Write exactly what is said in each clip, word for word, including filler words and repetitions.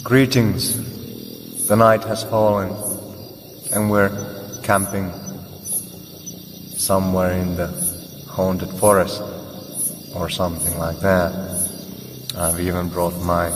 Greetings. The night has fallen and we're camping somewhere in the haunted forest or something like that. I've even brought my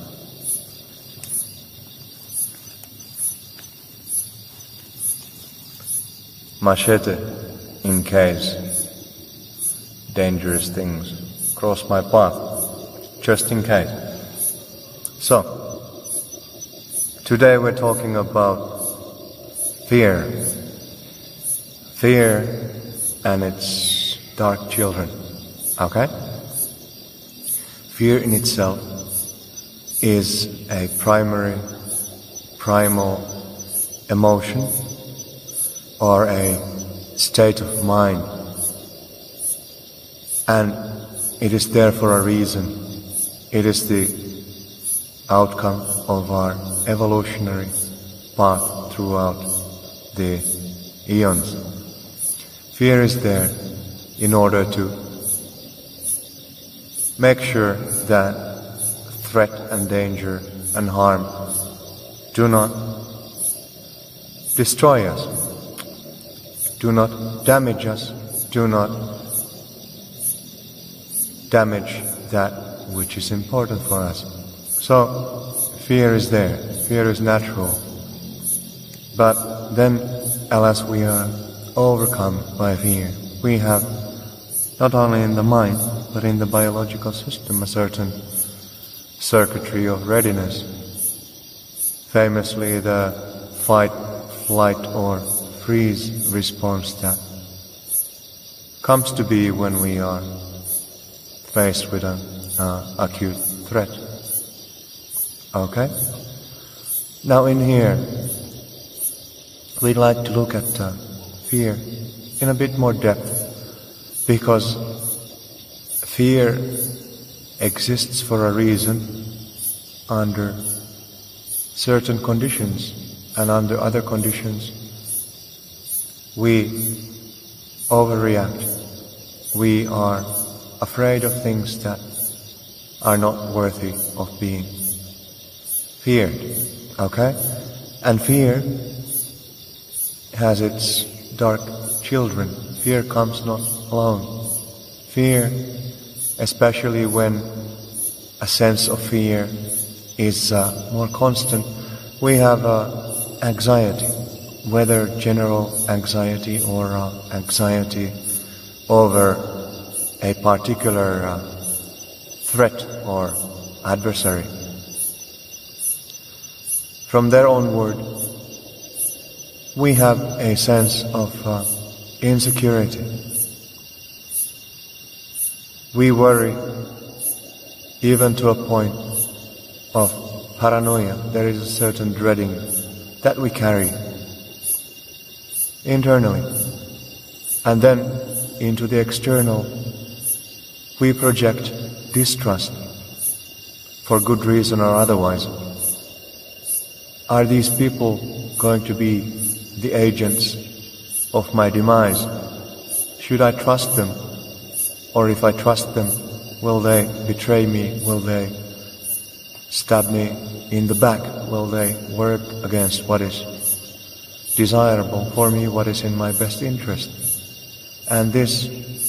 machete in case dangerous things cross my path, just in case. So, today we're talking about fear. Fear and its dark children. Okay? Fear in itself is a primary, primal emotion or a state of mind. And it is there for a reason. It is the outcome of our evolutionary path throughout the eons. Fear is there in order to make sure that threat and danger and harm do not destroy us, do not damage us, do not damage that which is important for us. So, fear is there, fear is natural. But then, alas, we are overcome by fear. We have, not only in the mind, but in the biological system, a certain circuitry of readiness. Famously, the fight, flight, or freeze response that comes to be when we are faced with an uh, acute threat. Okay? Now in here, we'd like to look at uh, fear in a bit more depth, because fear exists for a reason under certain conditions, and under other conditions we overreact. We are afraid of things that are not worthy of being feared. Okay? And fear has its dark children. Fear comes not alone. Fear, especially when a sense of fear is uh, more constant, we have uh, anxiety, whether general anxiety or uh, anxiety over a particular uh, threat or adversary. From there onward, we have a sense of uh, insecurity. We worry even to a point of paranoia. There is a certain dreading that we carry internally. And then into the external, we project distrust for good reason or otherwise. Are these people going to be the agents of my demise? Should I trust them? Or if I trust them, will they betray me? Will they stab me in the back? Will they work against what is desirable for me, what is in my best interest? And this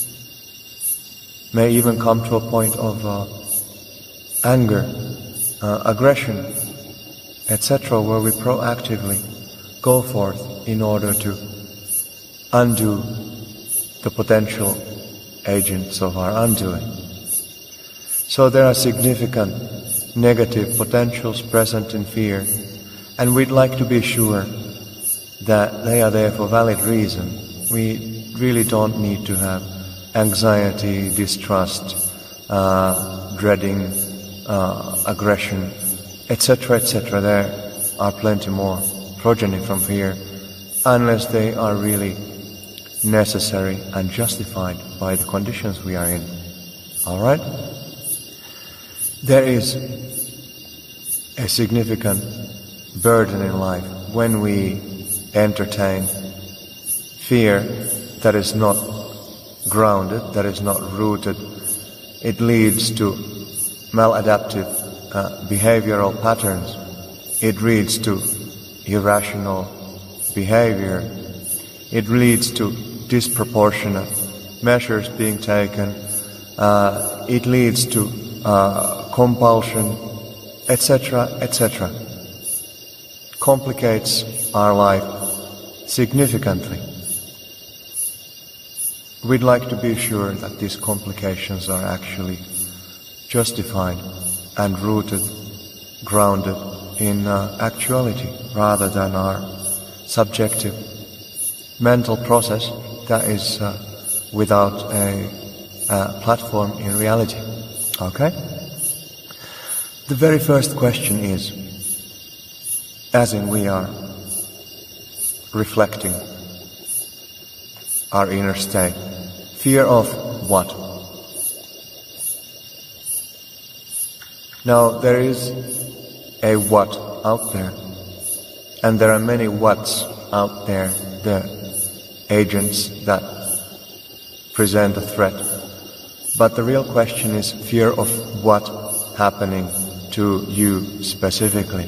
may even come to a point of uh, anger, uh, aggression, et cetera, where we proactively go forth in order to undo the potential agents of our undoing. So there are significant negative potentials present in fear, and we'd like to be sure that they are there for valid reason. We really don't need to have anxiety, distrust, uh, dreading, uh, aggression, et cetera, et cetera. There are plenty more progeny from fear, unless they are really necessary and justified by the conditions we are in. Alright? There is a significant burden in life when we entertain fear that is not grounded, that is not rooted. It leads to maladaptive uh, behavioral patterns it leads to irrational behavior, it leads to disproportionate measures being taken, uh, it leads to uh, compulsion, et cetera, et cetera. Complicates our life significantly. We'd like to be sure that these complications are actually justified and rooted, grounded in uh, actuality, rather than our subjective mental process that is uh, without a, a platform in reality. Okay? The very first question is, as in we are reflecting our inner state, fear of what? Now, there is a what out there, and there are many whats out there, the agents that present a threat. But the real question is fear of what happening to you specifically.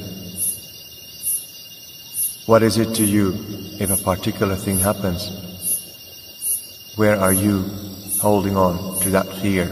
What is it to you if a particular thing happens? Where are you holding on to that fear?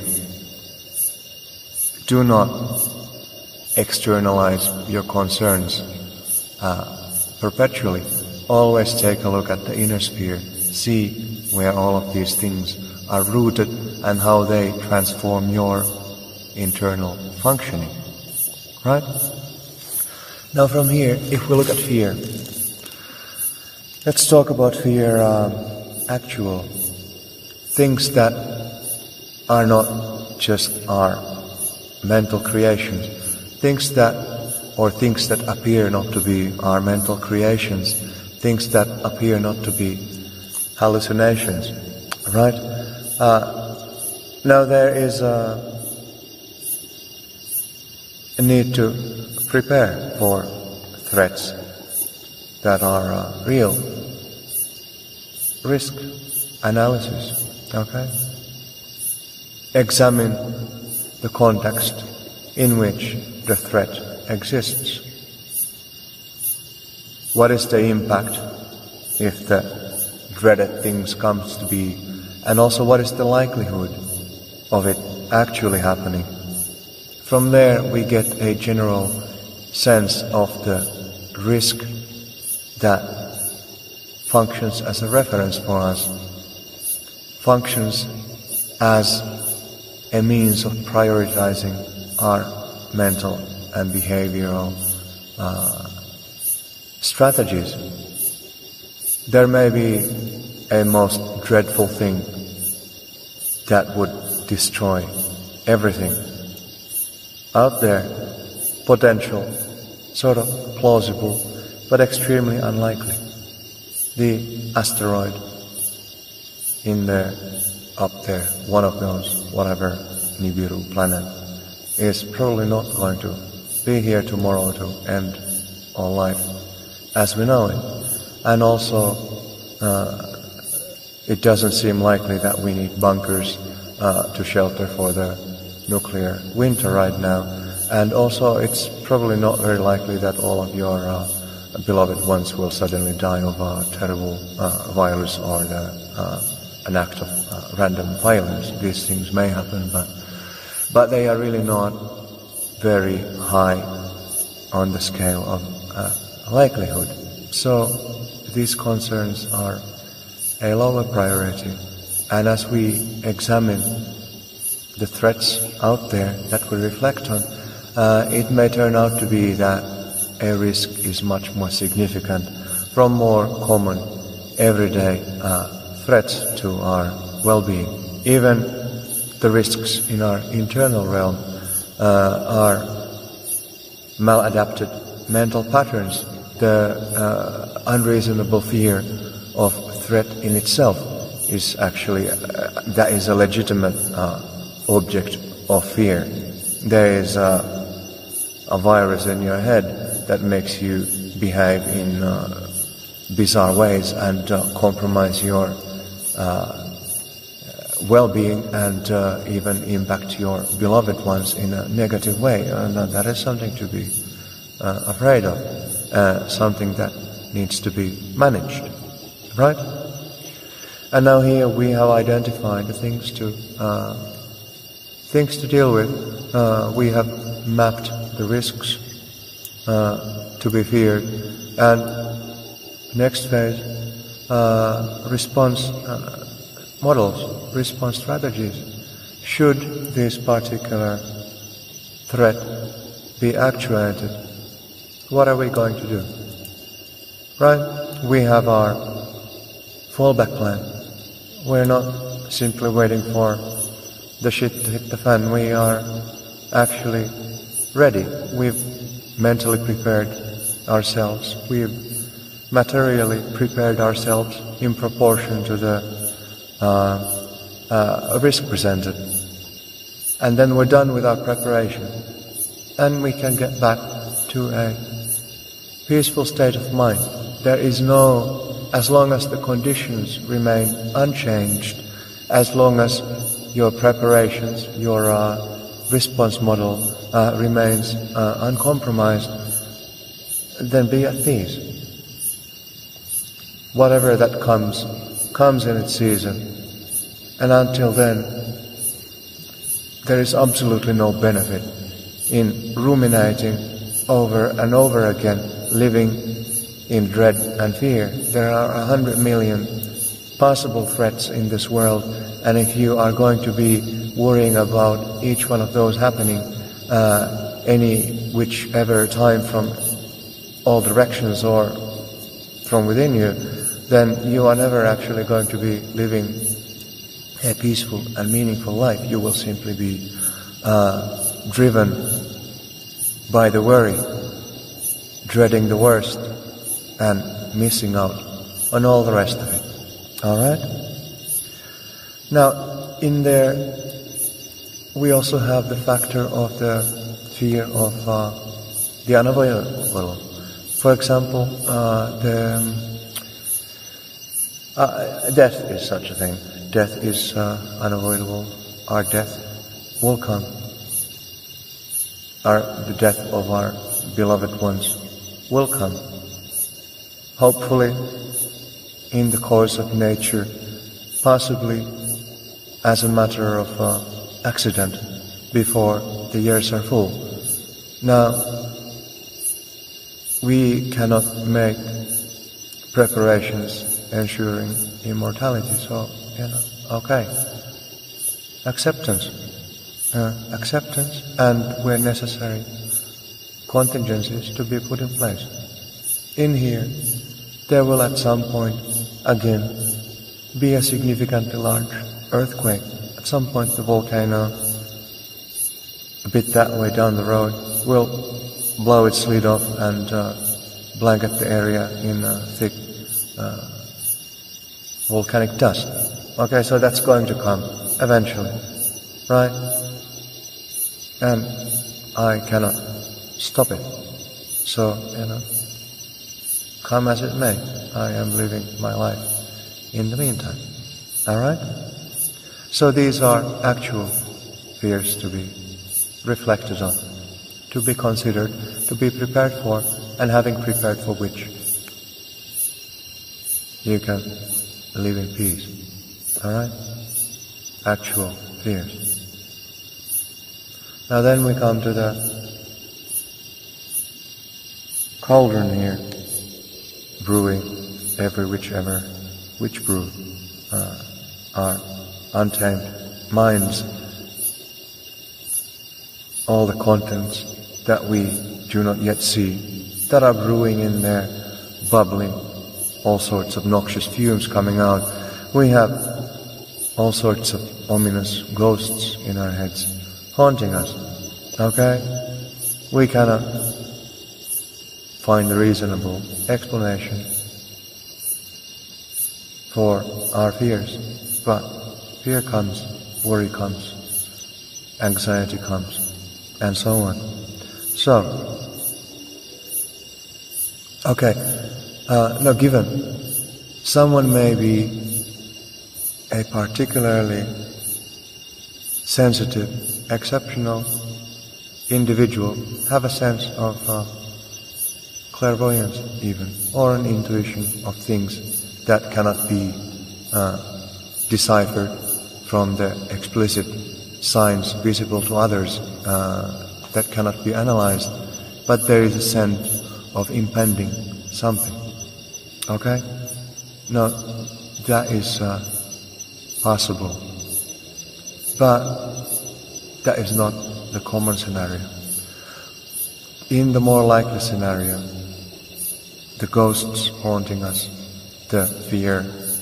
Do not externalize your concerns uh, perpetually. Always take a look at the inner sphere. See where all of these things are rooted and how they transform your internal functioning. Right? Now from here, if we look at fear, let's talk about fear, um, actual things that are not just our mental creations, things that, or things that appear not to be our mental creations, things that appear not to be hallucinations, right? Uh, now there is a, a need to prepare for threats that are uh, real. Risk analysis, okay? Examine the context in which the threat exists. What is the impact if the dreaded things comes to be, and also what is the likelihood of it actually happening? From there we get a general sense of the risk that functions as a reference for us, functions as a means of prioritizing our mental and behavioral uh, strategies. There may be a most dreadful thing that would destroy everything out there, potential, sort of plausible, but extremely unlikely. The asteroid in there, up there, one of those, whatever, Nibiru planet, is probably not going to be here tomorrow to end all life as we know it. And also, uh, it doesn't seem likely that we need bunkers uh, to shelter for the nuclear winter right now. And also, it's probably not very likely that all of your uh, beloved ones will suddenly die of a terrible uh, virus or the, uh, an act of uh, random violence. These things may happen, but but they are really not very high on the scale of uh, likelihood. So these concerns are a lower priority. And as we examine the threats out there that we reflect on, uh, it may turn out to be that a risk is much more significant from more common, everyday uh, threats to our well-being. Even the risks in our internal realm uh, are maladapted mental patterns. The uh, unreasonable fear of threat in itself is actually, uh, that is a legitimate uh, object of fear. There is a, a virus in your head that makes you behave in uh, bizarre ways and uh, compromise your uh, well-being and uh, even impact your beloved ones in a negative way, and uh, that is something to be uh, afraid of, uh, something that needs to be managed, right? And now here we have identified the things to uh, things to deal with. Uh, we have mapped the risks uh, to be feared, and next phase, uh, response uh, models, response strategies. Should this particular threat be actuated, what are we going to do? Right? We have our fallback plan. We're not simply waiting for the shit to hit the fan. We are actually ready. We've mentally prepared ourselves. We've materially prepared ourselves in proportion to the uh, uh, risk presented. And then we're done with our preparation. And we can get back to a peaceful state of mind. There is no, as long as the conditions remain unchanged, as long as your preparations, your uh, response model uh, remains uh, uncompromised, then be at peace. Whatever that comes, comes in its season. And until then, there is absolutely no benefit in ruminating over and over again, living in dread and fear. There are a hundred million possible threats in this world, and if you are going to be worrying about each one of those happening uh, any whichever time from all directions or from within you, then you are never actually going to be living a peaceful and meaningful life. You will simply be uh, driven by the worry, dreading the worst, and missing out on all the rest of it. Alright? Now, in there, we also have the factor of the fear of uh, the unavoidable. For example, uh, the um, uh, death is such a thing. Death is uh, unavoidable. Our death will come. Our, the death of our beloved ones will come. Hopefully, in the course of nature, possibly as a matter of uh, accident, before the years are full. Now, we cannot make preparations ensuring immortality, so, you know, okay. Acceptance. Uh, acceptance, and where necessary, contingencies to be put in place. In here, there will at some point, again, be a significantly large earthquake. At some point the volcano, a bit that way down the road, will blow its lid off and uh, blanket the area in uh, thick uh, volcanic dust. Okay, so that's going to come eventually, right? And I cannot stop it. So, you know, come as it may, I am living my life in the meantime. Alright? So these are actual fears to be reflected on, to be considered, to be prepared for, and having prepared for which, you can live in peace. Alright? Actual fears. Now then we come to the cauldron here, brewing every whichever, which brew uh, our untamed minds, all the contents that we do not yet see, that are brewing in there, bubbling, all sorts of noxious fumes coming out. We have all sorts of ominous ghosts in our heads, haunting us, okay? We cannot find a reasonable explanation for our fears, but fear comes, worry comes, anxiety comes, and so on. So, okay, uh, now given someone may be a particularly sensitive, exceptional individual, have a sense of uh, clairvoyance even, or an intuition of things that cannot be uh, deciphered from the explicit signs visible to others, uh, that cannot be analyzed, but there is a sense of impending something. Okay? No, that is uh, possible. But that is not the common scenario. In the more likely scenario, the ghosts haunting us, the fear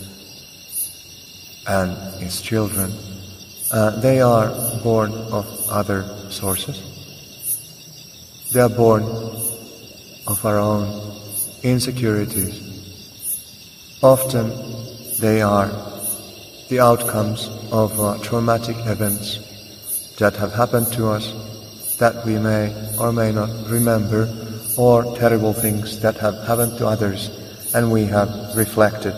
and its children, uh, they are born of other sources. They are born of our own insecurities. Often they are the outcomes of uh, traumatic events that have happened to us that we may or may not remember, or terrible things that have happened to others and we have reflected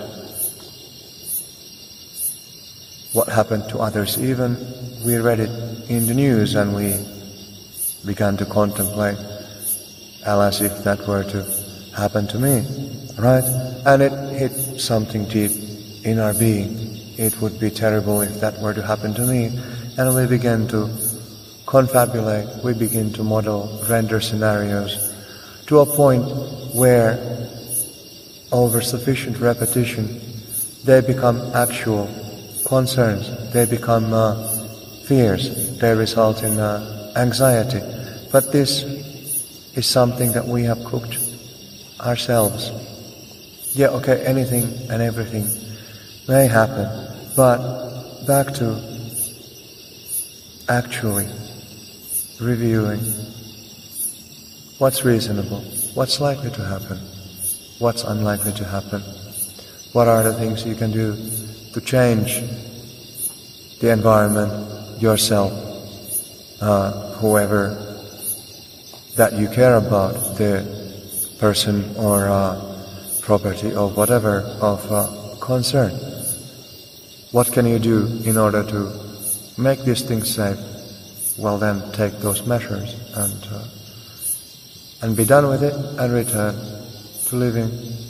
what happened to others. Even we read it in the news and we began to contemplate, as if that were to happen to me, right? And it hit something deep in our being. It would be terrible if that were to happen to me. And we begin to confabulate, we begin to model, render scenarios to a point where, over sufficient repetition, they become actual concerns, they become uh, fears, they result in uh, anxiety. But this is something that we have cooked ourselves. Yeah, okay, anything and everything may happen, but back to actually reviewing what's reasonable, what's likely to happen, what's unlikely to happen, what are the things you can do to change the environment, yourself, uh, whoever that you care about, the person or uh, property or whatever of uh, concern. What can you do in order to make these things safe? Well, then take those measures and uh, and be done with it and return to living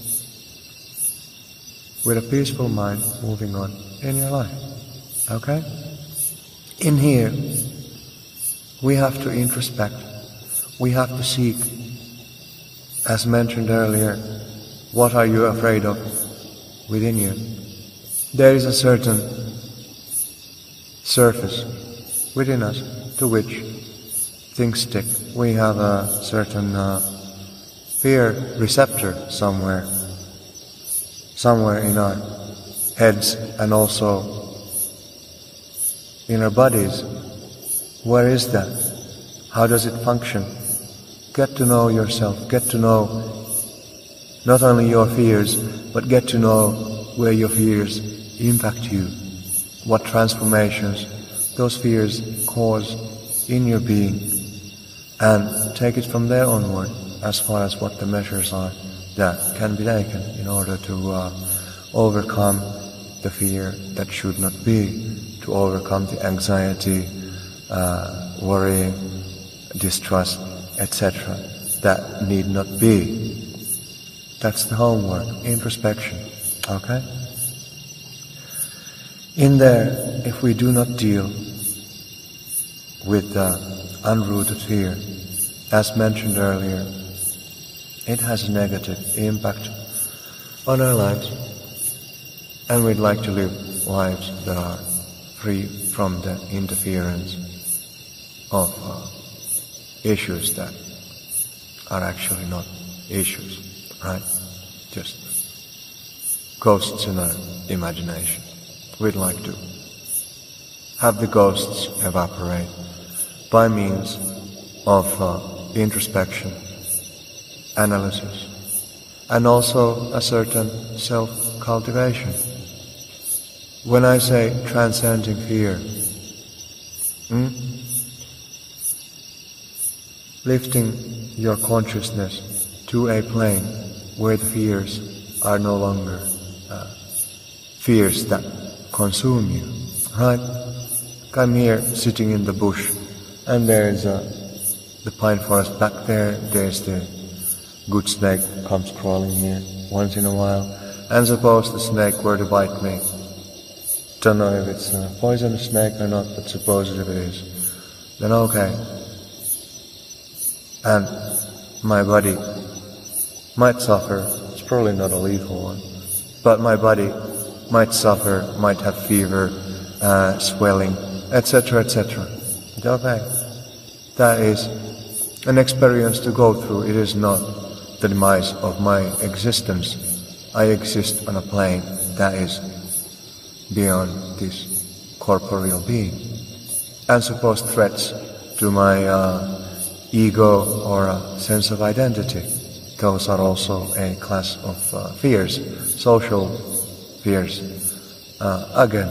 with a peaceful mind, moving on in your life. Okay? In here, we have to introspect. We have to seek, as mentioned earlier, what are you afraid of within you? There is a certain surface within us to which things stick. We have a certain uh, fear receptor somewhere, somewhere in our heads and also in our bodies. Where is that? How does it function? Get to know yourself, get to know not only your fears, but get to know where your fears impact you, what transformations those fears cause in your being, and take it from there onward as far as what the measures are that can be taken in order to uh, overcome the fear that should not be, to overcome the anxiety, uh, worrying, distrust, et cetera that need not be. That's the homework, introspection, okay? In there, if we do not deal with the unrooted fear, as mentioned earlier, it has a negative impact on our lives, and we'd like to live lives that are free from the interference of uh, issues that are actually not issues, right? Just ghosts in our imagination. We'd like to have the ghosts evaporate by means of uh, introspection, analysis, and also a certain self-cultivation. When I say transcending fear, hmm, lifting your consciousness to a plane where the fears are no longer uh, fears that consume you, right? I'm here sitting in the bush, and there's uh, the pine forest back there, there's the good snake comes crawling near once in a while, and suppose the snake were to bite me. Don't know if it's a poisonous snake or not, but suppose if it is, then okay. And my body might suffer. It's probably not a lethal one, but my body might suffer, might have fever, uh, swelling, et cetera, et cetera. Okay, that is an experience to go through. It is not the demise of my existence. I exist on a plane that is beyond this corporeal being. And suppose threats to my uh, ego or a sense of identity, those are also a class of uh, fears, social fears. Uh, again,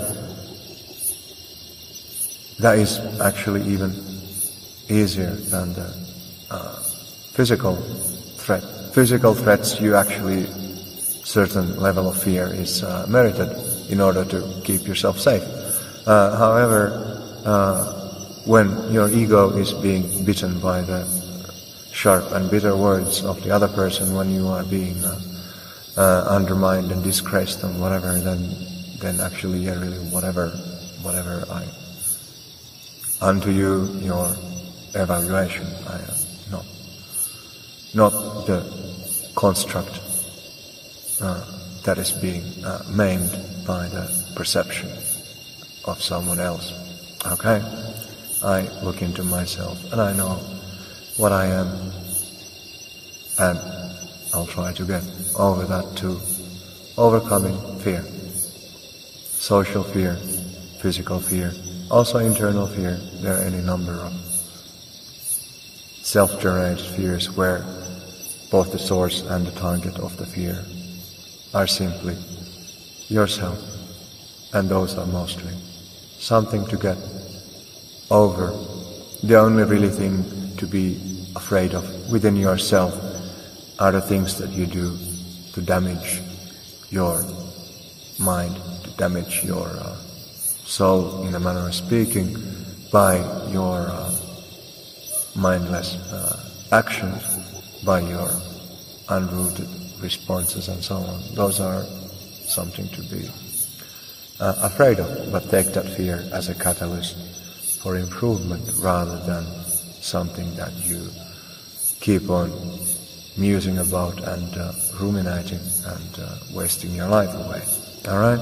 that is actually even easier than the uh, physical threat. Physical threats, you actually, certain level of fear is uh, merited in order to keep yourself safe. Uh, however, uh, when your ego is being bitten by the sharp and bitter words of the other person, when you are being uh, uh, undermined and disgraced and whatever, then then actually, yeah, really, whatever, whatever I unto you your evaluation, I uh, no, not the construct uh, that is being uh, maimed by the perception of someone else. Okay, I look into myself and I know what I am, and I'll try to get over that too. Overcoming fear, social fear, physical fear, also internal fear. There are any number of self-generated fears where both the source and the target of the fear are simply yourself, and those are mostly something to get over. The only really thing to be afraid of within yourself are the things that you do to damage your mind, to damage your uh, soul, in a manner of speaking, by your uh, mindless uh, actions, by your unrooted responses and so on. Those are something to be uh, afraid of, but take that fear as a catalyst for improvement rather than something that you keep on musing about and uh, ruminating and uh, wasting your life away. Alright?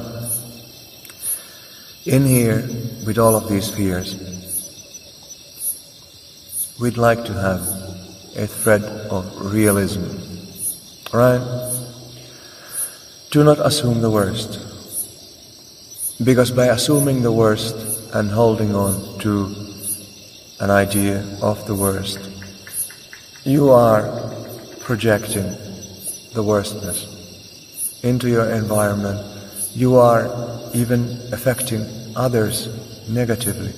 In here, with all of these fears, we'd like to have a thread of realism. Right? Do not assume the worst, because by assuming the worst and holding on to an idea of the worst, you are projecting the worstness into your environment. You are even affecting others negatively.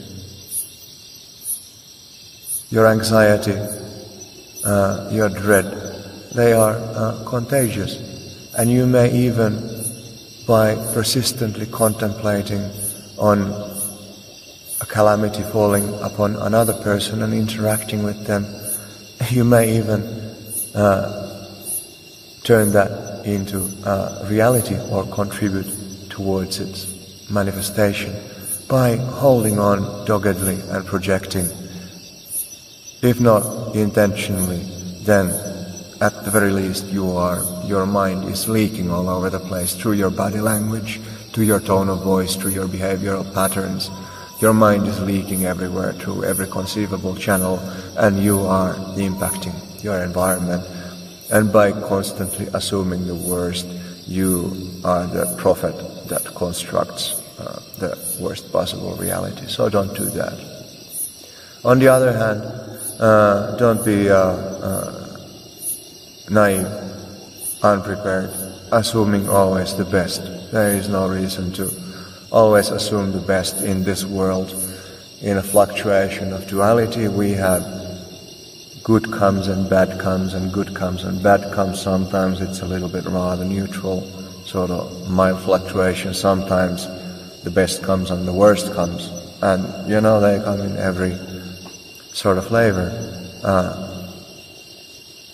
Your anxiety, uh, your dread, they are uh, contagious, and you may even, by persistently contemplating on a calamity falling upon another person and interacting with them, you may even uh, turn that into uh, reality or contribute towards its manifestation by holding on doggedly and projecting. If not intentionally, then at the very least you are, your mind is leaking all over the place through your body language, through your tone of voice, through your behavioral patterns. Your mind is leaking everywhere through every conceivable channel, and you are impacting your environment. And by constantly assuming the worst, you are the prophet that constructs uh, the worst possible reality. So don't do that. On the other hand, uh, don't be uh, uh, naive, unprepared, assuming always the best. There is no reason to always assume the best in this world. In a fluctuation of duality, we have good comes and bad comes, and good comes and bad comes. Sometimes it's a little bit rather neutral, sort of mild fluctuation. Sometimes the best comes and the worst comes, and you know, they come in every sort of flavor. Uh,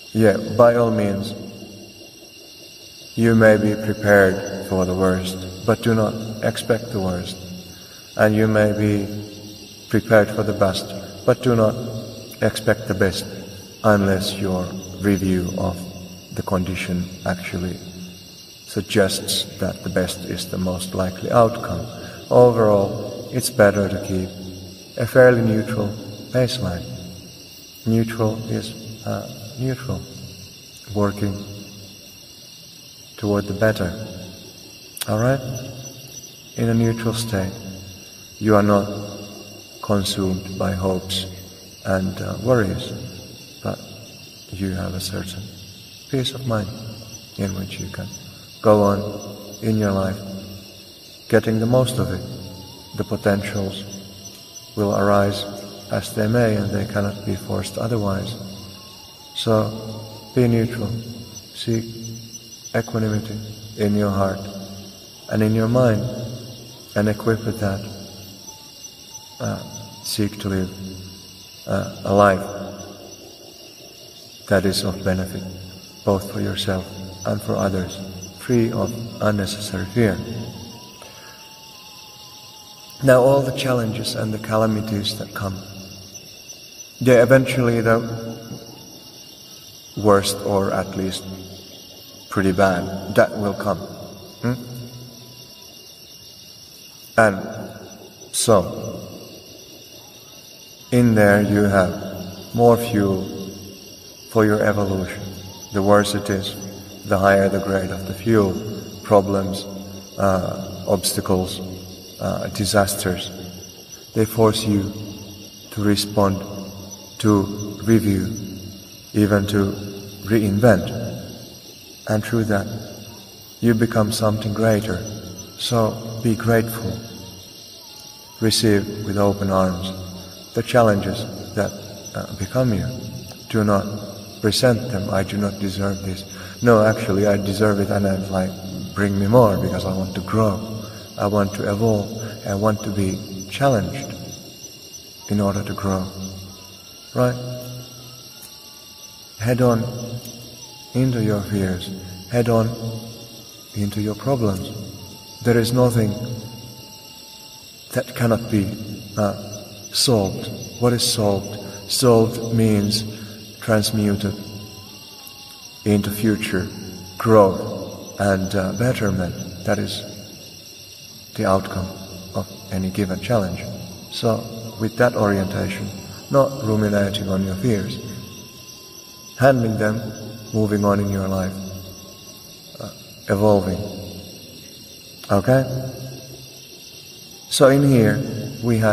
yeah, by all means, you may be prepared for the worst, but do not expect the worst. And you may be prepared for the best, but do not expect the best unless your review of the condition actually suggests that the best is the most likely outcome. Overall, it's better to keep a fairly neutral baseline. Neutral is uh, neutral, working toward the better. Alright? In a neutral state, you are not consumed by hopes and uh, worries, but you have a certain peace of mind in which you can go on in your life, getting the most of it. The potentials will arise as they may, and they cannot be forced otherwise. So, be neutral. Seek equanimity in your heart and in your mind, and equipped with that, uh, seek to live uh, a life that is of benefit, both for yourself and for others, free of unnecessary fear. Now all the challenges and the calamities that come, they eventually the worst, or at least pretty bad, that will come. Hmm? And so, in there you have more fuel for your evolution. The worse it is, the higher the grade of the fuel. Problems, uh, obstacles, uh, disasters, they force you to respond, to review, even to reinvent. And through that, you become something greater. So be grateful. Receive with open arms the challenges that uh, become you. Do not resent them. I do not deserve this. No, actually I deserve it, and I'm like, bring me more, because I want to grow. I want to evolve. I want to be challenged in order to grow. Right? Head on into your fears. Head on into your problems. There is nothing that cannot be uh, solved. What is solved? Solved means transmuted into future growth and uh, betterment. That is the outcome of any given challenge. So, with that orientation, not ruminating on your fears, handling them, moving on in your life, uh, evolving. Okay? So in here, we had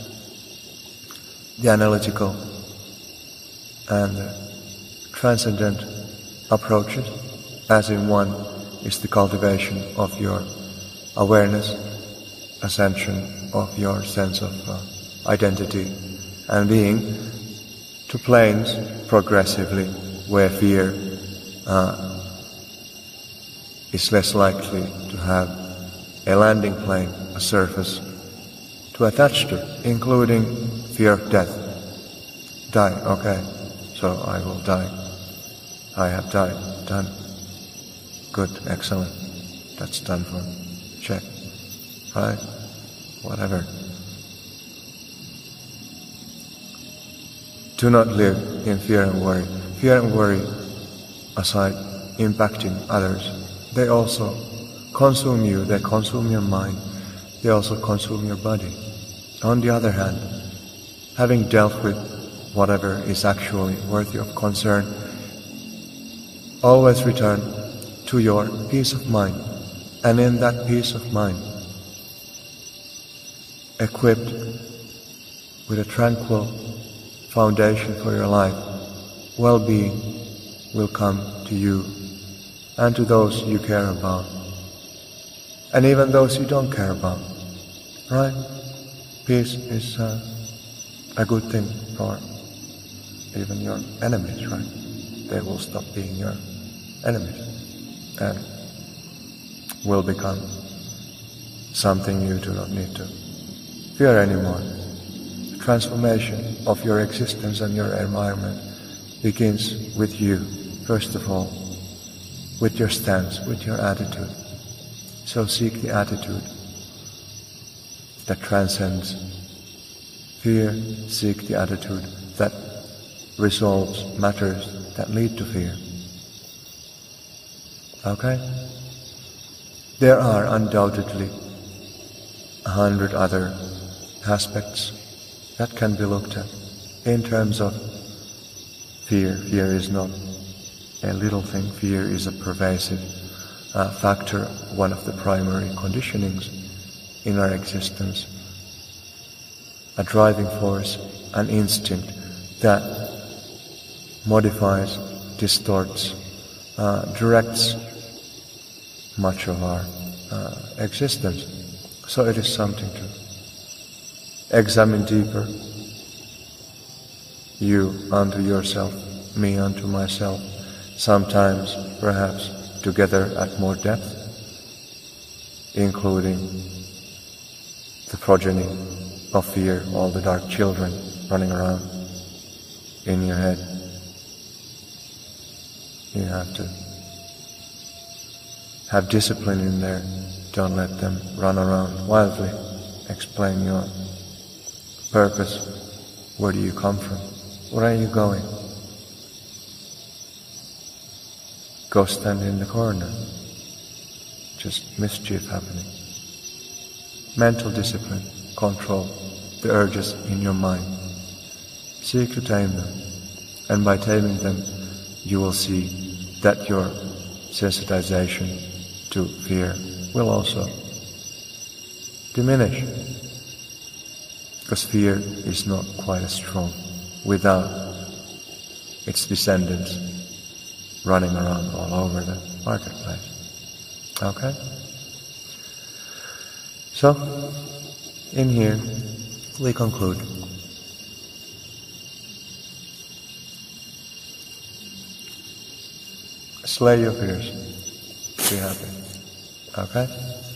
the analytical and transcendent approaches, as in one is the cultivation of your awareness, ascension of your sense of uh, identity and being, to planes progressively where fear uh, is less likely to have a landing plane, a surface to attach to, including fear of death. Die, okay, so I will die. I have died, done. Good, excellent. That's done for. Check. Right? Whatever. Do not live in fear and worry. Fear and worry, aside impacting others, they also consume you, they consume your mind, they also consume your body. On the other hand, having dealt with whatever is actually worthy of concern, always return to your peace of mind, and in that peace of mind, equipped with a tranquil foundation for your life, well-being will come to you and to those you care about, and even those you don't care about. Right? Peace is uh, a good thing for even your enemies, right? They will stop being your enemies and will become something you do not need to fear anymore. The transformation of your existence and your environment begins with you. first of all, with your stance, with your attitude. So seek the attitude that transcends fear, seek the attitude that resolves matters that lead to fear. Okay? There are undoubtedly a hundred other aspects that can be looked at in terms of fear. Fear is not a little thing. Fear is a pervasive uh, factor, one of the primary conditionings in our existence, a driving force, an instinct that modifies, distorts, uh, directs much of our uh, existence. So it is something to examine deeper, you unto yourself, me unto myself, sometimes perhaps together at more depth, including the progeny of fear, all the dark children running around in your head. You have to have discipline in there. Don't let them run around wildly. Explain your purpose. Where do you come from? Where are you going? Go stand in the corner. Just mischief happening. Mental discipline. Control the urges in your mind. Seek to tame them. And by taming them, you will see that your sensitization to fear will also diminish. Because fear is not quite as strong without its descendants running around all over the marketplace. Okay? So, in here, we conclude. Slay your fears. Be happy. Okay?